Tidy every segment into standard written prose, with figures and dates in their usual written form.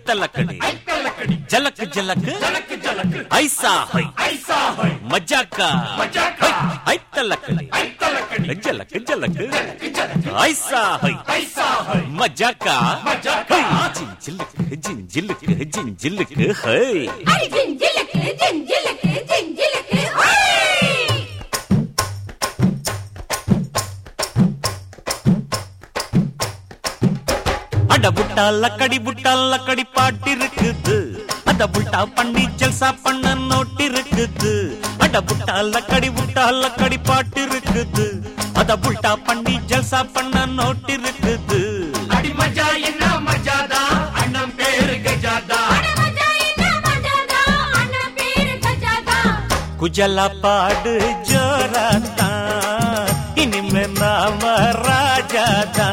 तलकड़ी झलक झलक ऐसा है मजा का तलकड़ी झलक झलक ऐसा है मजा का जिंजिलक जिंजिलक जिंजिलक है जिंजिलक जिंजिलक जिंजिलक அட புட்டா லக்கடி பாட்டு இருக்குது அத புட்டா பண்ணி ஜல்சா பண்ண நோட்டு இருக்குது அட புட்டா லக்கடி பாட்டு இருக்குது அத புட்டா பண்ணி ஜல்சா பண்ண நோட்டு இருக்குது அடி மஜா என்ன மஜாதா அண்ணன் பேரு கஜாதா அடி மஜா என்ன மஜாதா அண்ணன் பேரு கஜாதா குஜலா பாடு ஜோராதா இனிமே நாம ராஜாதா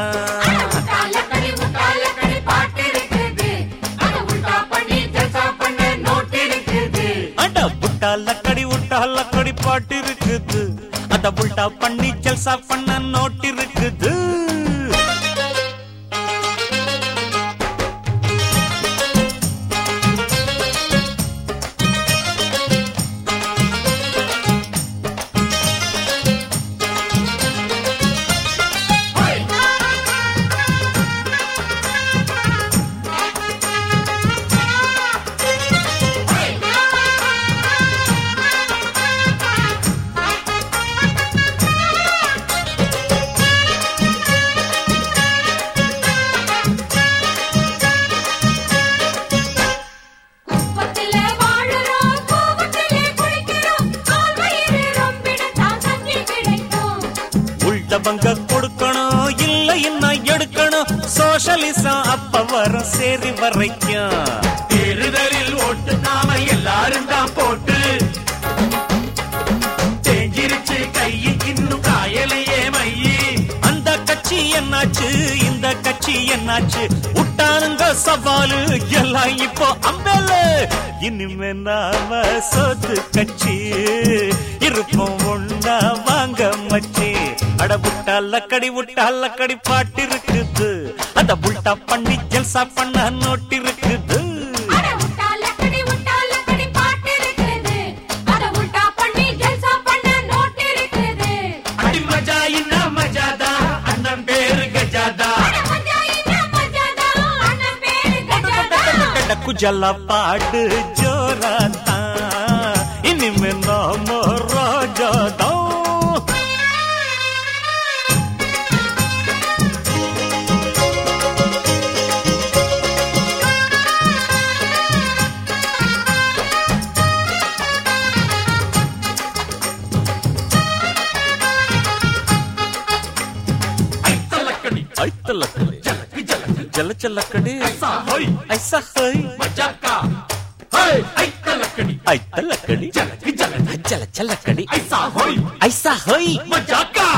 லக்கடி பாட்டு இருக்குது அத புல்டா பண்ணி ஜல்சா பண்ண நோட்டு இருக்குது பங்க கொடுக்கணும் இல்ல என்ன எடுக்கணும் சோஷலிசம் அப்ப வரும் சேரி வரைக்கும் தேர்தலில் ஓட்டு நாம எல்லாரும் தான் போட்டு தேஞ்சிருச்சு கையை இன்னும் காயலையே மையி அந்த கட்சி என்னாச்சு இந்த கட்சி என்னாச்சு விட்டானுங்க சவாலு எல்லாம் இப்போ அம்பேல இனிமே நாம சொத்து கட்சி இருப்போம் ஒண்ணா வாங்க மச்சி அட புட்டா லக்கடி பாட்டு இருக்குது அத புல்டா பண்ணி ஜல்சா பண்ண நோட்டு இருக்குது அடி மஜா என்ன மஜாதா அண்ணன் பேரு கஜாதா குஜலா பாடு ஜோராதா இனிமே நாம ராஜாதா लकड़ी ऐसा है मजा का लकड़ी लकड़ी ऐसा है मजा का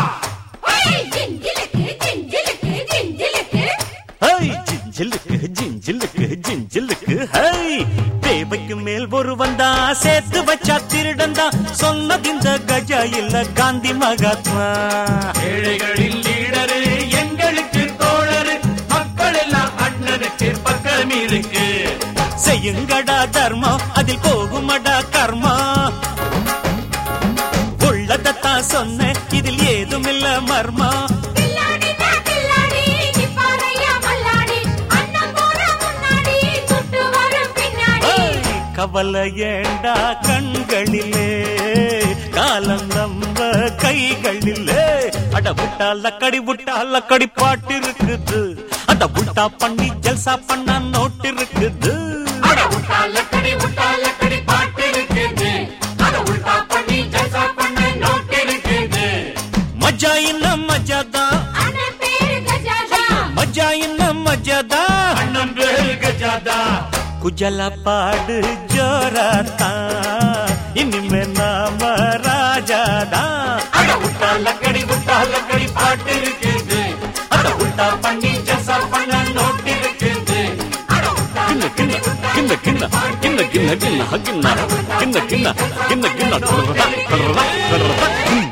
जिंजिलक है தேவைக்கு மேல் ஒரு வந்தா சேர்த்து வச்சா திருடந்தா சொன்னது இந்த கஜா இல்ல காந்தி மகாத்மா ஏழைகளின் லீடரு எங்களுக்கு தோழரு மக்கள் எல்லாம் அண்ணனுக்கு பக்கம் இருக்கு செய்யுங்கடா தர்மம் அதில் போகுமடா கர்மா உள்ளதான் சொன்ன இதில் ஏதும் இல்ல மர்மா கவலை ஏண்டா கண்களிலே காலம் நம்ம கைகளிலே அட புட்டா லக்கடி பாட்டு இருக்குது அட புட்டா பண்ணி ஜல்சா பண்ண நோட்டு இருக்குது அட புட்டா லக்கடி பாட்டு இருக்குது அட புட்டா பண்ணி ஜல்சா பண்ண நோட்டு இருக்குது மஜா என்ன மஜாதா அண்ணன் பேரு கஜாதா மஜா என்ன மஜாதா அண்ணன் பேரு கஜாதா குஜலா பாடு ஜோராதா இனிமே நாம ராஜாதா அட புட்டா லக்கடி பாட்டு இருக்குது அட புட்டா பண்ணி ஜல்சா பண்ண நோட்டு இருக்குது அட புட்டா கிண்ண